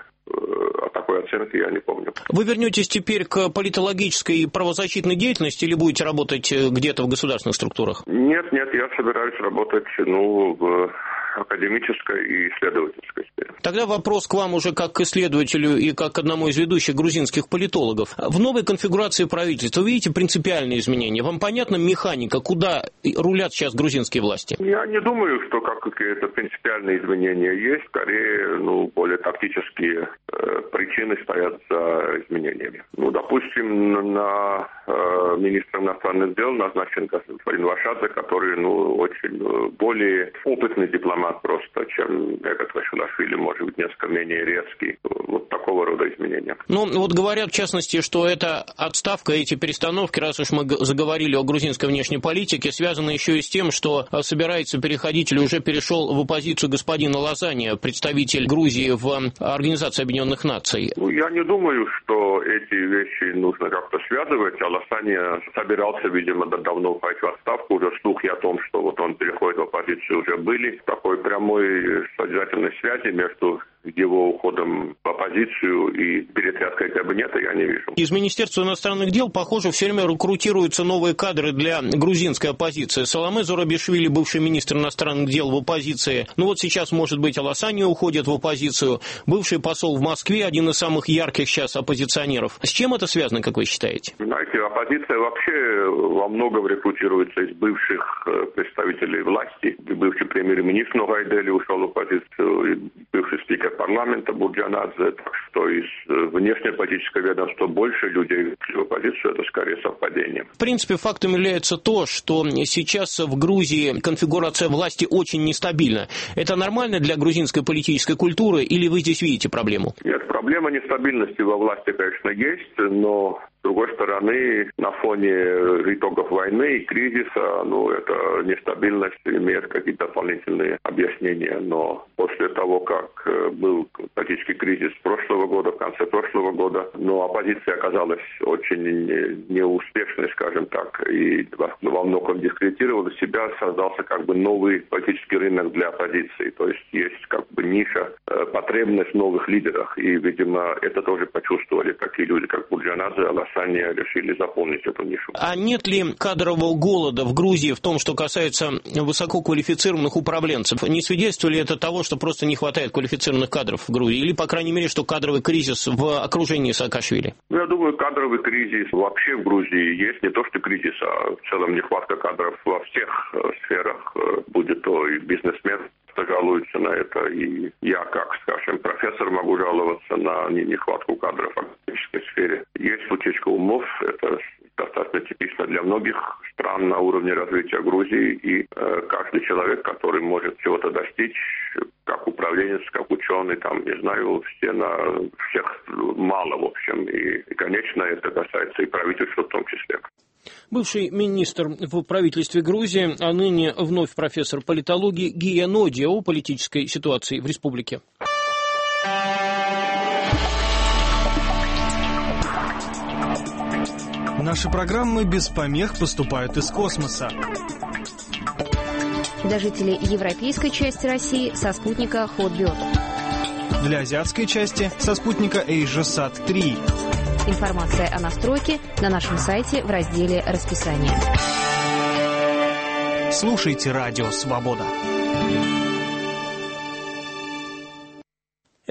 Speaker 5: О такой оценке я не помню.
Speaker 2: Вы вернетесь теперь к политологической и правозащитной деятельности или будете работать где-то в государственных структурах?
Speaker 5: Нет, нет, я собираюсь работать, ну, в академической и исследовательской сфере.
Speaker 2: Тогда вопрос к вам уже как к исследователю и как к одному из ведущих грузинских политологов. В новой конфигурации правительства вы видите принципиальные изменения? Вам понятна механика, куда рулят сейчас грузинские власти?
Speaker 5: Я не думаю, что как какие-то принципиальные изменения есть. Скорее, ну, более тактические э, причины стоят за изменениями. Ну, допустим, на э, министра иностранных дел назначен господин Вашадзе, который, ну, очень более опытный дипломат просто, чем этот Вашилашвили, может быть, несколько менее резкий. Вот такого рода изменения.
Speaker 2: Ну, вот говорят, в частности, что эта отставка, эти перестановки, раз уж мы заговорили о грузинской внешней политике, связаны еще и с тем, что собирается переходить или уже перешел в оппозицию господин Алазания, представитель Грузии в Организации Объединенных Наций.
Speaker 5: Ну, я не думаю, что эти вещи нужно как-то связывать. Алазания собирался, видимо, давно пойти в отставку. Уже слухи о том, что вот он переходит в оппозицию, уже были. Такой прямой содержательной связи между его уходом в оппозицию и перетряской кабинета я не вижу.
Speaker 2: Из Министерства иностранных дел, похоже, все время рекрутируются новые кадры для грузинской оппозиции. Саломе Зурабишвили, бывший министр иностранных дел, в оппозиции. Ну вот сейчас, может быть, Аласания уходит в оппозицию. Бывший посол в Москве, один из самых ярких сейчас оппозиционеров. С чем это связано, как вы считаете?
Speaker 5: Знаете, оппозиция вообще во многом рекрутируется из бывших представителей власти. Бывший премьер-министр Ногайдели ушел в оппозицию, и бывший спикер парламента Бурджанадзе, так что из внешнеполитического ведомства больше людей в оппозицию, это скорее совпадение.
Speaker 2: В принципе, фактом является то, что сейчас в Грузии конфигурация власти очень нестабильна. Это нормально для грузинской политической культуры или вы здесь видите проблему?
Speaker 5: Нет, проблема нестабильности во власти, конечно, есть, но... С другой стороны, на фоне итогов войны и кризиса, ну, эта нестабильность имеет какие-то дополнительные объяснения. Но после того, как был политический кризис прошлого года, в конце прошлого года, но оппозиция оказалась очень неуспешной, скажем так, и во многом дискредитировала себя, создался как бы новый политический рынок для оппозиции. То есть есть как бы ниша, потребность в новых лидерах. И, видимо, это тоже почувствовали такие люди, как Бурджанадзе, Аласани, решили заполнить эту нишу.
Speaker 2: А нет ли кадрового голода в Грузии в том, что касается высококвалифицированных управленцев? Не свидетельствует ли это того, что просто не хватает квалифицированных кадров в Грузии? Или, по крайней мере, что кадровый кризис в окружении Саакашвили?
Speaker 5: Я думаю, кадровый кризис вообще в Грузии есть. Не то, что кризис, а в целом нехватка кадров во всех сферах, будь то и бизнесмен, жалуются на это, и я, как, скажем, профессор, могу жаловаться на нехватку кадров в академической сфере. Есть утечка умов, это достаточно типично для многих стран на уровне развития Грузии, и э, каждый человек, который может чего-то достичь, как управленец, как ученый, там, не знаю, все на всех мало, в общем, и, и конечно, это касается и правительства в том числе.
Speaker 2: Бывший министр в правительстве Грузии, а ныне вновь профессор политологии Гия Нодия о политической ситуации в республике.
Speaker 22: Наши программы без помех поступают из космоса.
Speaker 23: Для жителей европейской части России со спутника Hotbird.
Speaker 22: Для азиатской части со спутника AsiaSat три.
Speaker 23: Информация о настройке на нашем сайте в разделе «Расписание».
Speaker 22: Слушайте радио «Свобода».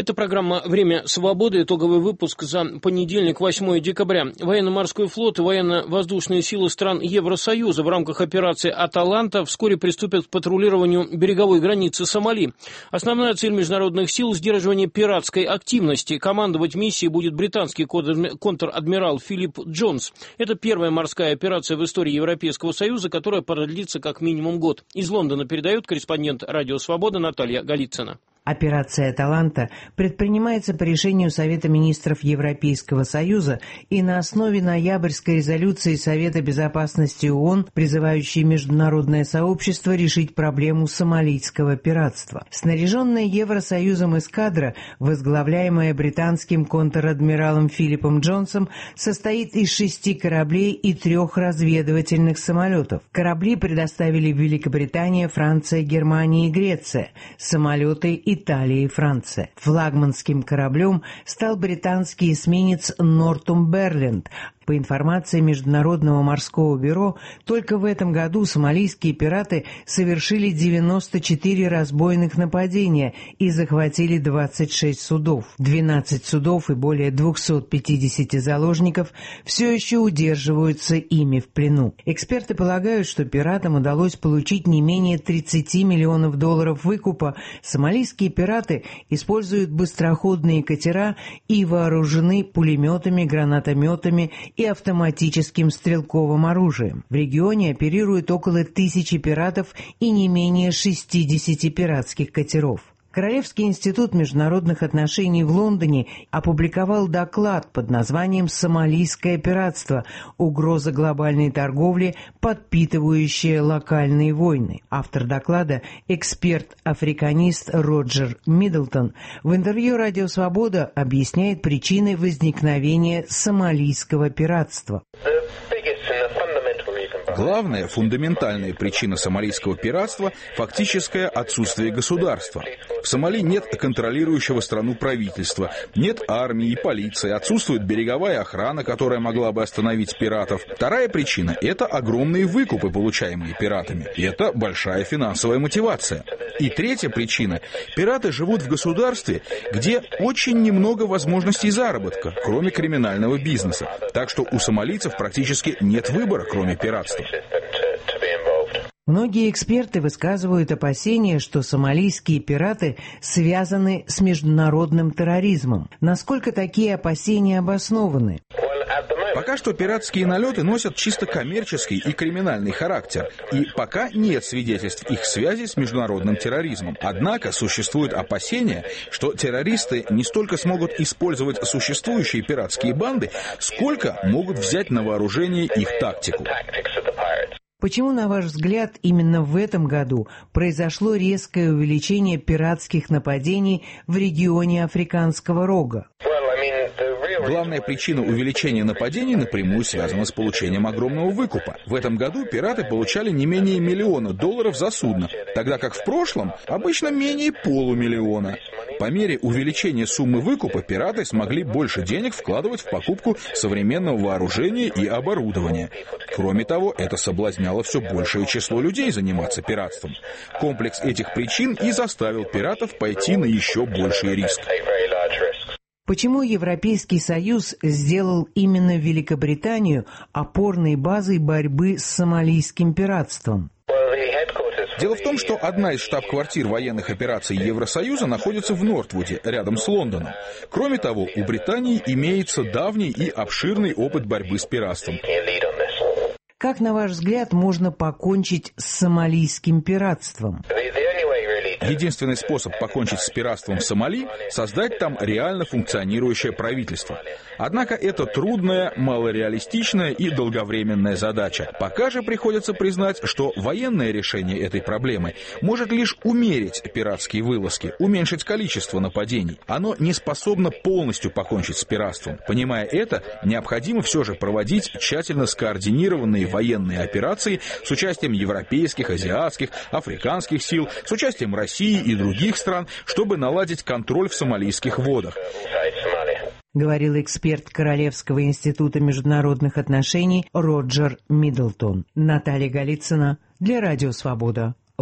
Speaker 2: Это программа «Время свободы», итоговый выпуск за понедельник, восьмое декабря. Военно-морской флот и военно-воздушные силы стран Евросоюза в рамках операции «Аталанта» вскоре приступят к патрулированию береговой границы Сомали. Основная цель международных сил – сдерживание пиратской активности. Командовать миссией будет британский контр-адмирал Филипп Джонс. Это первая морская операция в истории Европейского Союза, которая продлится как минимум год. Из Лондона передает корреспондент «Радио Свобода» Наталья Голицына.
Speaker 3: Операция «Аталанта» предпринимается по решению Совета министров Европейского Союза и на основе ноябрьской резолюции Совета безопасности ООН, призывающей международное сообщество решить проблему сомалийского пиратства. Снаряженная Евросоюзом эскадра, возглавляемая британским контр-адмиралом Филиппом Джонсом, состоит из шести кораблей и трех разведывательных самолетов. Корабли предоставили Великобритания, Франция, Германия и Греция. Самолеты – Италия и Франция. Флагманским кораблем стал британский эсминец «Нортумберленд». По информации Международного морского бюро, только в этом году сомалийские пираты совершили девяносто четыре разбойных нападения и захватили двадцать шесть судов. двенадцать судов и более двести пятьдесят заложников все еще удерживаются ими в плену. Эксперты полагают, что пиратам удалось получить не менее тридцати миллионов долларов выкупа. Сомалийские пираты используют быстроходные катера и вооружены пулеметами, гранатометами и автоматическим стрелковым оружием. В регионе оперируют около тысячи пиратов и не менее шестидесяти пиратских катеров. Королевский институт международных отношений в Лондоне опубликовал доклад под названием «Сомалийское пиратство. Угроза глобальной торговли, подпитывающая локальные войны». Автор доклада, эксперт-африканист Роджер Миддлтон, в интервью «Радио Свобода» объясняет причины возникновения сомалийского пиратства.
Speaker 4: Главная, фундаментальная причина сомалийского пиратства – фактическое отсутствие государства. В Сомали нет контролирующего страну правительства, нет армии и полиции, отсутствует береговая охрана, которая могла бы остановить пиратов. Вторая причина – это огромные выкупы, получаемые пиратами. И это большая финансовая мотивация. И третья причина – пираты живут в государстве, где очень немного возможностей заработка, кроме криминального бизнеса. Так что у сомалийцев практически нет выбора, кроме пиратства.
Speaker 3: Многие эксперты высказывают опасения, что сомалийские пираты связаны с международным терроризмом. Насколько такие опасения обоснованы?
Speaker 4: Пока что пиратские налеты носят чисто коммерческий и криминальный характер, и пока нет свидетельств их связи с международным терроризмом. Однако существует опасение, что террористы не столько смогут использовать существующие пиратские банды, сколько могут взять на вооружение их тактику.
Speaker 3: Почему, на ваш взгляд, именно в этом году произошло резкое увеличение пиратских нападений в регионе Африканского Рога?
Speaker 4: Главная причина увеличения нападений напрямую связана с получением огромного выкупа. В этом году пираты получали не менее миллиона долларов за судно, тогда как в прошлом обычно менее полумиллиона. По мере увеличения суммы выкупа пираты смогли больше денег вкладывать в покупку современного вооружения и оборудования. Кроме того, это соблазняло все большее число людей заниматься пиратством. Комплекс этих причин и заставил пиратов пойти на еще больший риск.
Speaker 3: Почему Европейский Союз сделал именно Великобританию опорной базой борьбы с сомалийским пиратством?
Speaker 4: Дело в том, что одна из штаб-квартир военных операций Евросоюза находится в Нортвуде, рядом с Лондоном. Кроме того, у Британии имеется давний и обширный опыт борьбы с пиратством.
Speaker 3: Как, на ваш взгляд, можно покончить с сомалийским пиратством?
Speaker 4: Единственный способ покончить с пиратством в Сомали – создать там реально функционирующее правительство. Однако это трудная, малореалистичная и долговременная задача. Пока же приходится признать, что военное решение этой проблемы может лишь умерить пиратские вылазки, уменьшить количество нападений. Оно не способно полностью покончить с пиратством. Понимая это, необходимо все же проводить тщательно скоординированные военные операции с участием европейских, азиатских, африканских сил, с участием России и других стран, чтобы наладить контроль в сомалийских водах.
Speaker 3: Говорил эксперт Королевского института международных отношений Роджер Миддлтон. Наталья Голицына для Радио Свобода,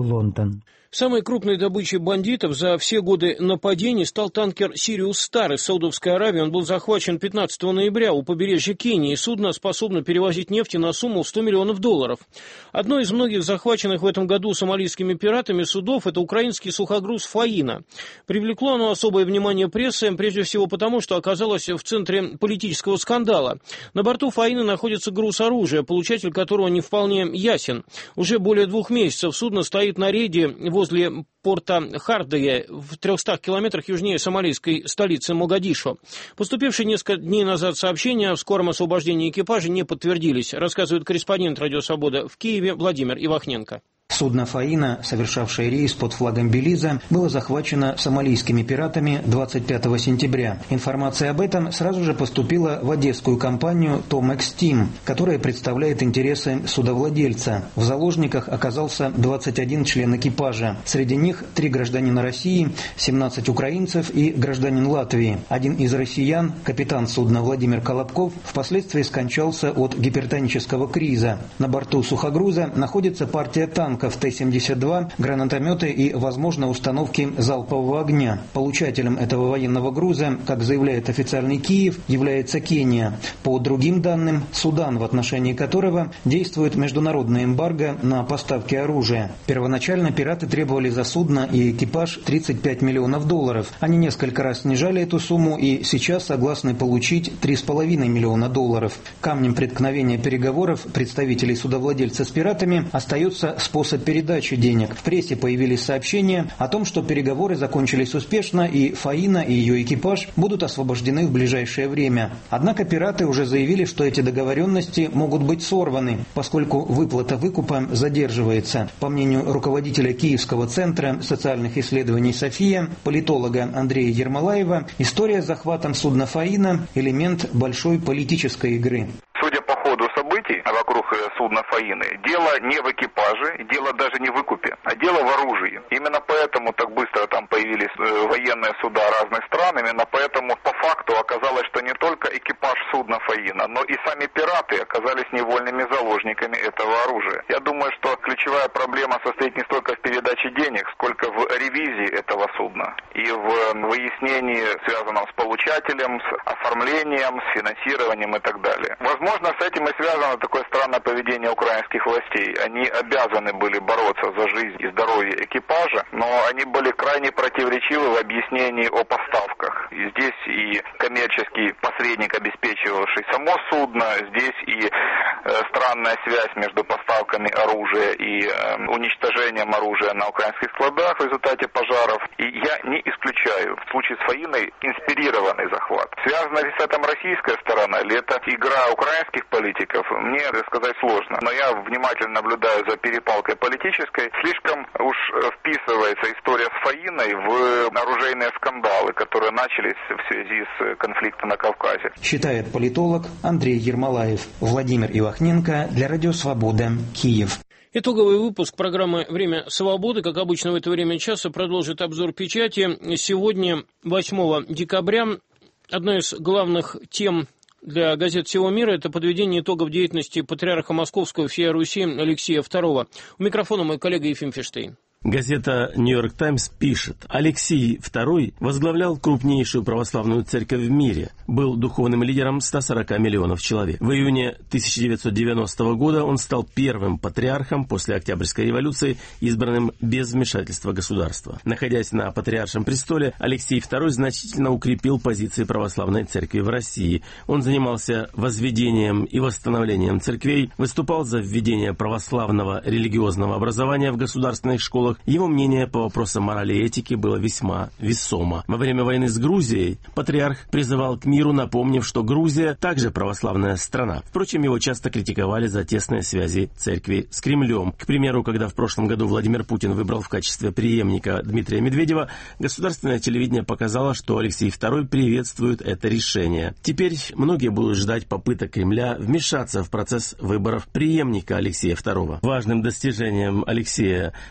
Speaker 3: Лондон.
Speaker 2: Самой крупной добычей бандитов за все годы нападений стал танкер «Сириус Стар» из Саудовской Аравии. Он был захвачен пятнадцатого ноября у побережья Кении. Судно способно перевозить нефть на сумму в сто миллионов долларов. Одно из многих захваченных в этом году сомалийскими пиратами судов – это украинский сухогруз «Фаина». Привлекло оно особое внимание прессы, прежде всего потому, что оказалось в центре политического скандала. На борту «Фаины» находится груз оружия, получатель которого не вполне ясен. Уже более двух месяцев судно стоит на рейде в возле порта Хардая в трехстах километрах южнее сомалийской столицы Могадишо. Поступившие несколько дней назад сообщения о скором освобождении экипажа не подтвердились, рассказывает корреспондент «Радио Свобода» в Киеве Владимир Ивахненко.
Speaker 7: Судно «Фаина», совершавшее рейс под флагом Белиза, было захвачено сомалийскими пиратами двадцать пятого сентября. Информация об этом сразу же поступила в одесскую компанию «Томекс Тим», которая представляет интересы судовладельца. В заложниках оказался двадцать один член экипажа. Среди них три гражданина России, семнадцать украинцев и гражданин Латвии. Один из россиян, капитан судна Владимир Колобков, впоследствии скончался от гипертонического криза. На борту сухогруза находится партия танков Т семьдесят два, гранатометы и, возможно, установки залпового огня. Получателем этого военного груза, как заявляет официальный Киев, является Кения. По другим данным, Судан, в отношении которого действует международное эмбарго на поставки оружия. Первоначально пираты требовали за судно и экипаж тридцать пять миллионов долларов. Они несколько раз снижали эту сумму и сейчас согласны получить три с половиной миллиона долларов. Камнем преткновения переговоров представителей судовладельца с пиратами остается способ передачи денег. В прессе появились сообщения о том, что переговоры закончились успешно и «Фаина» и ее экипаж будут освобождены в ближайшее время. Однако пираты уже заявили, что эти договоренности могут быть сорваны, поскольку выплата выкупа задерживается. По мнению руководителя Киевского центра социальных исследований «София», политолога Андрея Ермолаева, история с захватом судна «Фаина» – элемент большой политической игры.
Speaker 4: Судя по ходу событий вокруг судна «Фаины», дело не в экипаже, дело даже не в выкупе, а дело в оружии. Именно поэтому так быстро там появились военные суда разных стран, именно поэтому по факту оказалось, что не только экипаж судна «Фаина», но и сами пираты оказались невольными заложниками этого оружия. Я думаю, что ключевая проблема состоит не столько в передаче денег, сколько в ревизии этого судна и в выяснении, связанном с получателем, с оформлением, с финансированием и так далее. Возможно, с этим и связано такое странное поведение украинских властей. Они обязаны были бороться за жизнь и здоровье экипажа, но они были крайне противоречивы в объяснении о поставках. И здесь и коммерческий посредник, обеспечивавший само судно, здесь и э, странная связь между поставками оружия и э, уничтожением оружия на украинских складах в результате пожаров. И я не исключаю в случае с «Фаиной» инспирированный захват. Связана ли с этим российская сторона, или это игра украинских политиков, мне сказать сложно. Но я внимательно наблюдаю за перепалкой политической. Слишком уж вписывается история с «Фаиной» в оружейные скандалы, которые начались в связи с конфликтом на Кавказе.
Speaker 7: Считает политолог Андрей Ермолаев. Владимир Ивахненко для Радио Свобода, Киев.
Speaker 2: Итоговый выпуск программы «Время свободы», как обычно в это время часа, продолжит обзор печати. Сегодня, восьмого декабря, одна из главных тем для газет всего мира – это подведение итогов деятельности патриарха Московского всея Руси Алексея второго. У микрофона мой коллега Ефим Ферштейн.
Speaker 9: Газета «Нью-Йорк Таймс» пишет: Алексей второй возглавлял крупнейшую православную церковь в мире, был духовным лидером ста сорока миллионов человек. В июне тысяча девятьсот девяностого года он стал первым патриархом после Октябрьской революции, избранным без вмешательства государства. Находясь на патриаршем престоле, Алексей второй значительно укрепил позиции православной церкви в России. Он занимался возведением и восстановлением церквей, выступал за введение православного религиозного образования в государственных школах. Его мнение по вопросам морали и этики было весьма весомо. Во время войны с Грузией патриарх призывал к миру, напомнив, что Грузия также православная страна. Впрочем, его часто критиковали за тесные связи церкви с Кремлем. К примеру, когда в прошлом году Владимир Путин выбрал в качестве преемника Дмитрия Медведева, государственное телевидение показало, что Алексей второй приветствует это решение. Теперь многие будут ждать попыток Кремля вмешаться в процесс выборов преемника Алексея второго. Важным достижением Алексея называется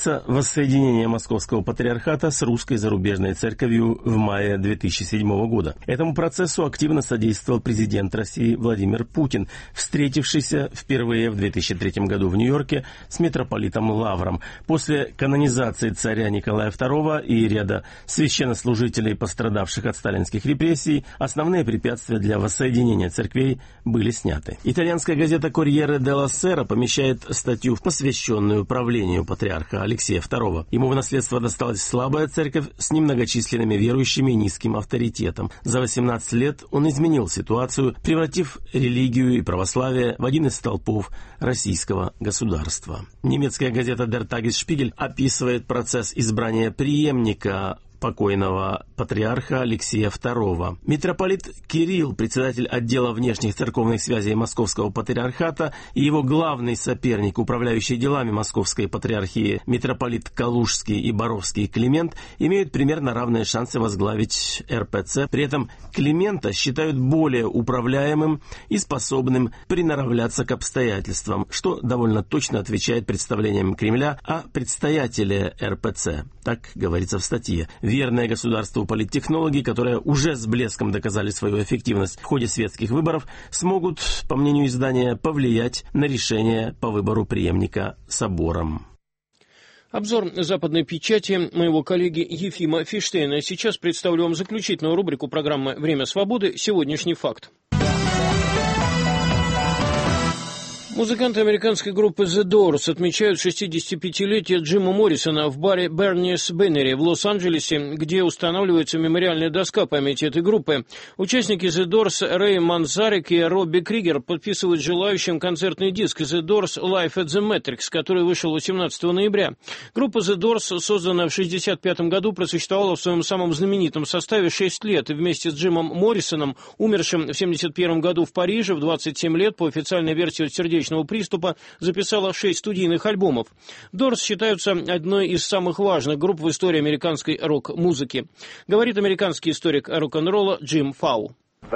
Speaker 9: состоится воссоединение Московского патриархата с Русской зарубежной церковью в мае две тысячи седьмого года. Этому процессу активно содействовал президент России Владимир Путин, встретившийся впервые в две тысячи третьем году в Нью-Йорке с митрополитом Лавром. После канонизации царя Николая второго и ряда священнослужителей, пострадавших от сталинских репрессий, основные препятствия для воссоединения церквей были сняты. Итальянская газета «Корьере делла Сера» помещает статью, посвященную правлению патриарха Алексея второго. Ему в наследство досталась слабая церковь с немногочисленными верующими и низким авторитетом. За восемнадцать лет он изменил ситуацию, превратив религию и православие в один из столпов российского государства. Немецкая газета «Der Tagesspiegel» описывает процесс избрания преемника покойного патриарха Алексея второго. Митрополит Кирилл, председатель отдела внешних церковных связей Московского патриархата, и его главный соперник, управляющий делами Московской патриархии митрополит Калужский и Боровский Климент, имеют примерно равные шансы возглавить эр пэ цэ. При этом Климента считают более управляемым и способным приноравливаться к обстоятельствам, что довольно точно отвечает представлениям Кремля о предстоятеле эр пэ цэ. Так говорится в статье. Верное государству политтехнологи, которые уже с блеском доказали свою эффективность в ходе светских выборов, смогут, по мнению издания, повлиять на решение по выбору преемника собором.
Speaker 2: Обзор западной печати моего коллеги Ефима Фиштейна. Сейчас представлю вам заключительную рубрику программы «Время свободы. Сегодняшний факт». Музыканты американской группы The Doors отмечают шестидесятипятилетие Джима Моррисона в баре Бернис Беннери в Лос-Анджелесе, где устанавливается мемориальная доска памяти этой группы. Участники The Doors Рэй Манзарек и Робби Кригер подписывают желающим концертный диск The Doors Live at the Matrix, который вышел восемнадцатого ноября. Группа The Doors, созданная в шестьдесят пятом году, просуществовала в своем самом знаменитом составе шесть лет и вместе с Джимом Моррисоном, умершим в семьдесят первом году в Париже в двадцать семь лет по официальной версии от сердечного приступа, записала шесть студийных альбомов. Doors считаются одной из самых важных групп в истории американской рок-музыки, говорит американский историк рок-н-ролла Джим Фау.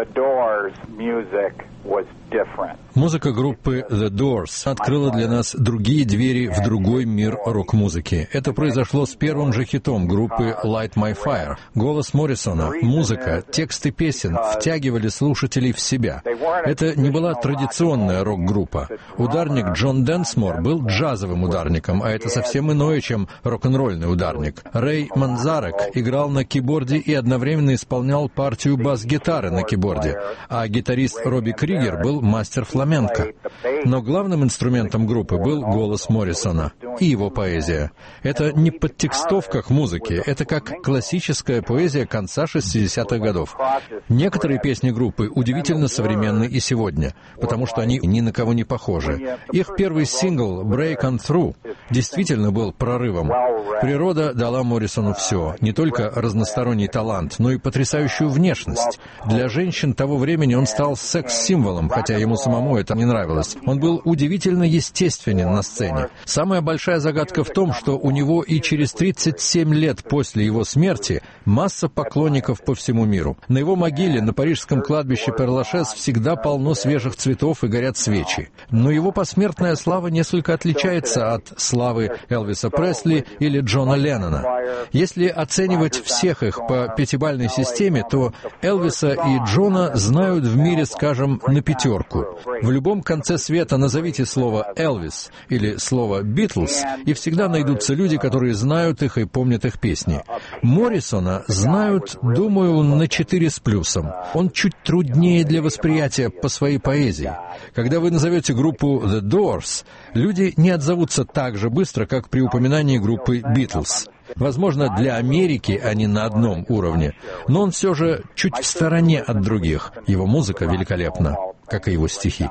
Speaker 6: Музыка группы The Doors открыла для нас другие двери в другой мир рок-музыки. Это произошло с первым же хитом группы Light My Fire. Голос Моррисона, музыка, тексты песен втягивали слушателей в себя. Это не была традиционная рок-группа. Ударник Джон Денсмор был джазовым ударником, а это совсем иное, чем рок-н-ролльный ударник. Рэй Манзарек играл на киборде и одновременно исполнял партию бас-гитары на киборде, а гитарист Робби Кригер был мастер фламенко. Но главным инструментом группы был голос Моррисона и его поэзия. Это не подтекстовка к музыке, это как классическая поэзия конца шестидесятых годов. Некоторые песни группы удивительно современны и сегодня, потому что они ни на кого не похожи. Их первый сингл «Break On Through» действительно был прорывом. Природа дала Моррисону все, не только разносторонний талант, но и потрясающую внешность. Для женщин того времени он стал секс-символом, хотя ему самому это не нравилось. Он был удивительно естественен на сцене. Самая большая загадка в том, что у него и через тридцать семь лет после его смерти масса поклонников по всему миру. На его могиле на парижском кладбище Пер-Лашез всегда полно свежих цветов и горят свечи. Но его посмертная слава несколько отличается от славы Элвиса Пресли или Джона Леннона. Если оценивать всех их по пятибалльной системе, то Элвиса и Джона знают в мире, скажем, на пятерку. В любом конце света назовите слово «Элвис» или слово «Битлз», и всегда найдутся люди, которые знают их и помнят их песни. Моррисона знают, думаю, на четыре с плюсом. Он чуть труднее для восприятия по своей поэзии. Когда вы назовете группу The Doors, люди не отзовутся так же быстро, как при упоминании группы Битлз. Возможно, для Америки они на одном уровне, но он все же чуть в стороне от других. Его музыка великолепна, как и его стихи.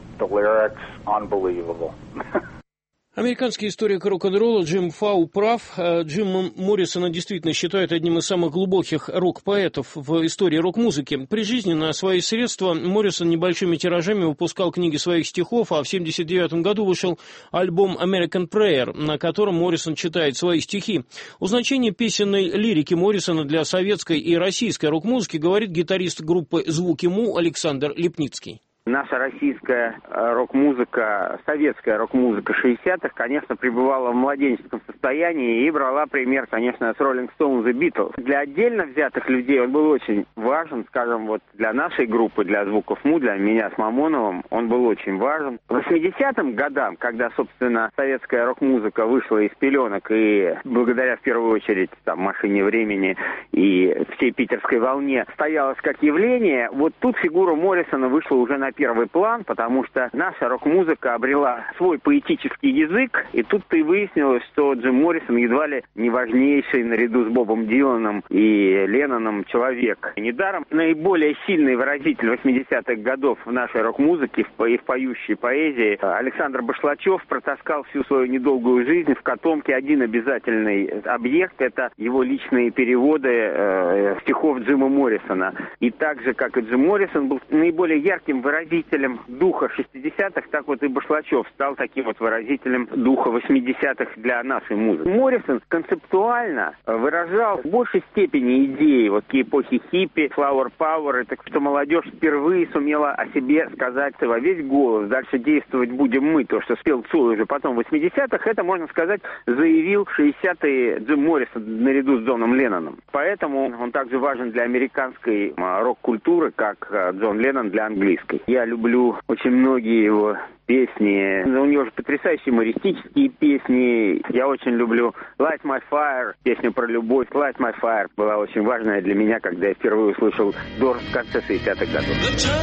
Speaker 2: Американский историк рок-н-ролла Джим Фау прав. Джима Моррисона действительно считают одним из самых глубоких рок-поэтов в истории рок-музыки. При жизни на свои средства Моррисон небольшими тиражами выпускал книги своих стихов, а в семьдесят девятом году вышел альбом American Prayer, на котором Моррисон читает свои стихи. О значении песенной лирики Моррисона для советской и российской рок-музыки говорит гитарист группы «Звуки Му» Александр Лепницкий.
Speaker 8: Наша российская рок-музыка, советская рок-музыка шестидесятых, конечно, пребывала в младенческом состоянии и брала пример, конечно, с Rolling Stones и Beatles. Для отдельно взятых людей он был очень важен, скажем, вот для нашей группы, для Звуков Му, для меня с Мамоновым, он был очень важен. В восьмидесятым годам, когда, собственно, советская рок-музыка вышла из пеленок и благодаря, в первую очередь, там, «Машине времени» и всей питерской волне стоялась как явление, вот тут фигура Моррисона вышла уже на первый план, потому что наша рок-музыка обрела свой поэтический язык, и тут-то и выяснилось, что Джим Моррисон едва ли не важнейший наряду с Бобом Диланом и Ленноном человек. Недаром наиболее сильный выразитель восьмидесятых годов в нашей рок-музыке и в поющей поэзии Александр Башлачев протаскал всю свою недолгую жизнь в котомке один обязательный объект — это его личные переводы э, стихов Джима Моррисона. И так же, как и Джим Моррисон был наиболее ярким выразителем духа шестидесятых, так вот и Башлачев стал таким вот выразителем духа восьмидесятых для нашей музыки. Моррисон концептуально выражал в большей степени идеи вот эпохи хиппи, flower power, это что молодежь впервые сумела о себе сказать во весь голос. Дальше действовать будем мы, то, что спел Цой уже потом в восьмидесятых, это, можно сказать, заявил в шестидесятые Джим Моррисон наряду с Джоном Ленноном. Поэтому он также важен для американской рок-культуры, как Джон Леннон для английской. Я люблю очень многие его песни. У него же потрясающие юмористические песни. Я очень люблю Light My Fire, песню про любовь. Light My Fire была очень важная для меня, когда я впервые услышал Дорс в конце шестидесятых годов.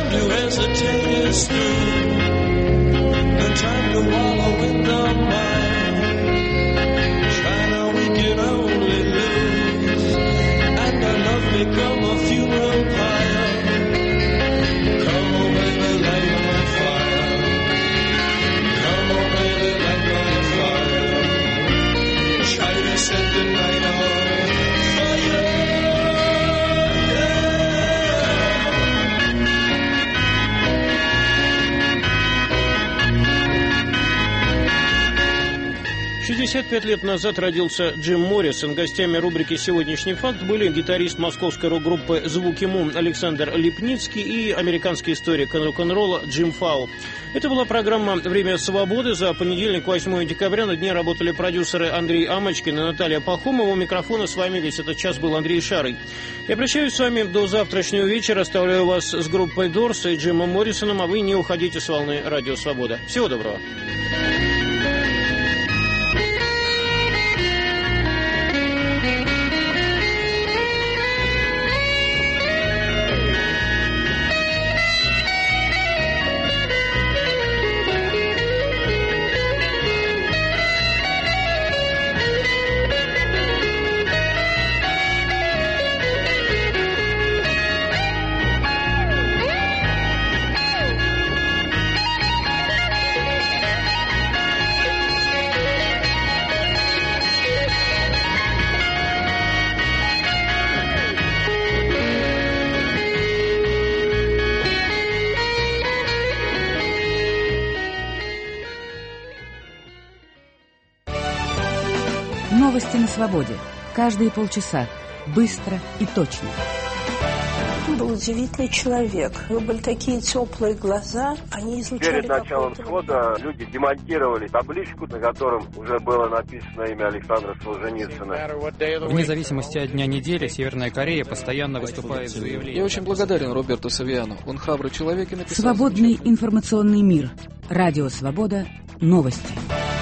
Speaker 2: шестьдесят пять лет назад родился Джим Моррисон. Гостями рубрики «Сегодняшний факт» были гитарист московской рок-группы «Звуки Му» Александр Липницкий и американский историк рок-н-ролла Джим Фау. Это была программа «Время свободы». За понедельник, восьмое декабря, на дне работали продюсеры Андрей Амочкин и Наталья Пахомова. У микрофона с вами весь этот час был Андрей Шарый. Я прощаюсь с вами до завтрашнего вечера. Оставляю вас с группой Дорс и Джимом Моррисоном, а вы не уходите с волны Радио Свобода. Всего доброго.
Speaker 10: Новости на свободе. Каждые полчаса. Быстро и точно.
Speaker 11: Он был удивительный человек. У него были такие теплые глаза. Они излучали...
Speaker 24: Перед началом схода люди демонтировали табличку, на котором уже было написано имя Александра Солженицына.
Speaker 25: Вне зависимости от дня недели, Северная Корея постоянно выступает с заявлением.
Speaker 26: Я очень благодарен Роберту Савиану. Он храбрый человек и написал...
Speaker 10: Свободный информационный мир. Радио Свобода. Новости.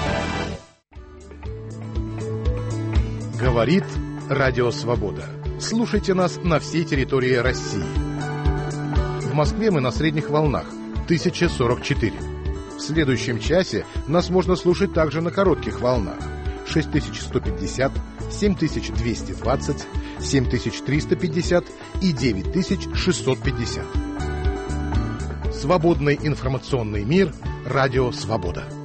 Speaker 12: Говорит Радио Свобода. Слушайте нас на всей территории России. В Москве мы на средних волнах тысяча сорок четыре. В следующем часе нас можно слушать также на коротких волнах шесть тысяч сто пятьдесят, семь тысяч двести двадцать, семь тысяч триста пятьдесят и девять тысяч шестьсот пятьдесят. Свободный информационный мир. Радио Свобода.